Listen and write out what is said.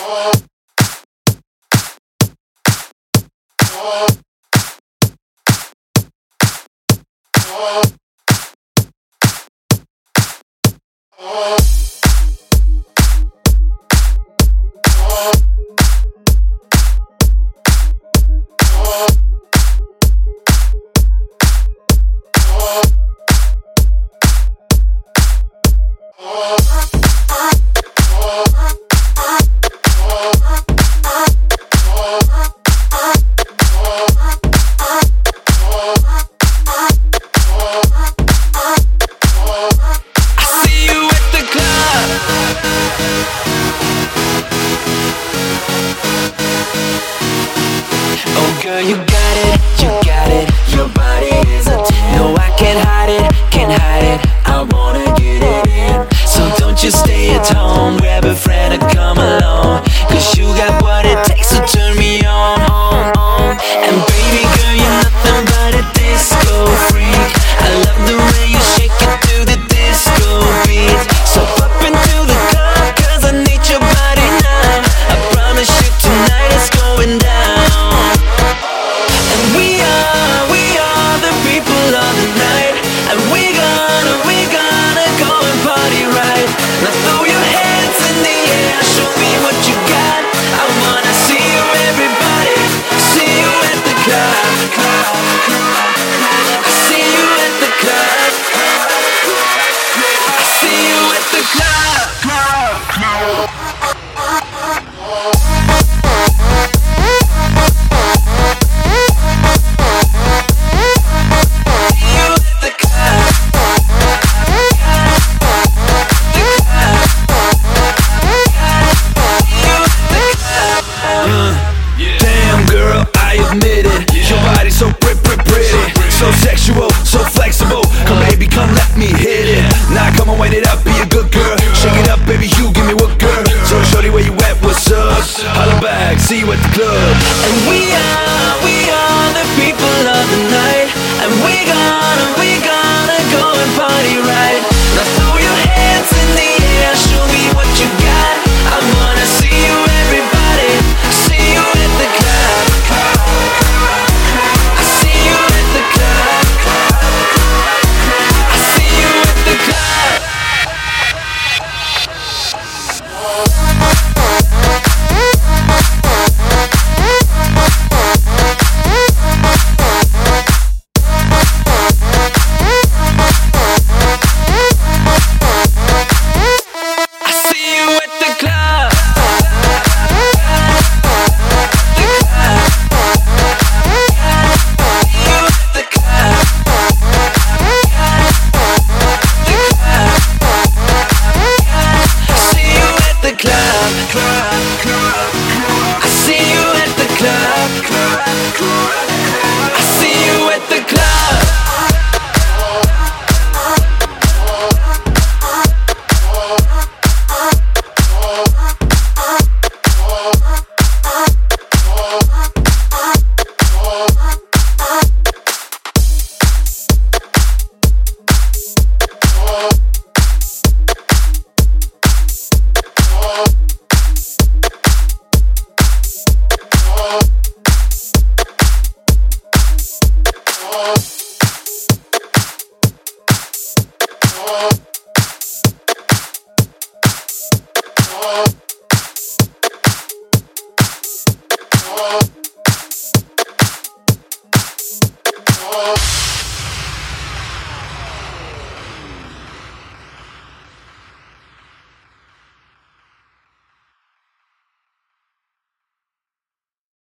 Girl, you got it, your body is a 10. No, I can't hide it, I wanna get it in. So don't you stay at home, grab a friend and come along, 'cause you got what it takes to turn me on. And baby girl, you're nothing but a disco freak. I love the way you shake it to the disco beat. So up into the club, 'cause I need your body now. I promise you tonight it's going down. We are the people of the night, and we gonna go and party right. Now throw your hands in the air, show me what you got. I wanna see you, everybody, see you at the club. I see you at the club. I see you at the club. So pretty, so sexual, so flexible. Come baby, come let me hit it. Now come on, wait it up, be a good girl. Shake it up, baby, you give me what, girl. So shorty, where you at, what's up? Holla back, see you at the club. And we are the people of the night, and we gonna go and party right. Now throw your hands in the air, show me what you got. I wanna see you, everybody, see you at the club. I see you at the club. I see you at the club. Oh.